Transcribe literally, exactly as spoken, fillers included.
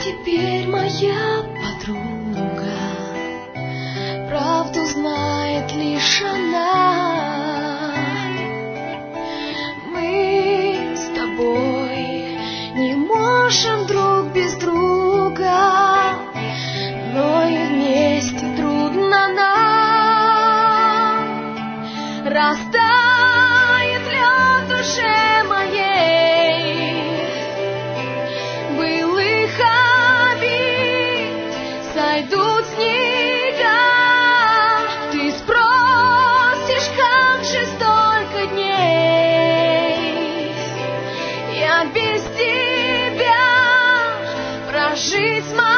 теперь моя подруга, правду знает лишь она. Мы с тобой не можем друг без друга, но и вместе трудно нам. Растает лед в душе моей, былых обид сойдут снега. Ты спросишь, как же столько дней я без тебя прожить смогу.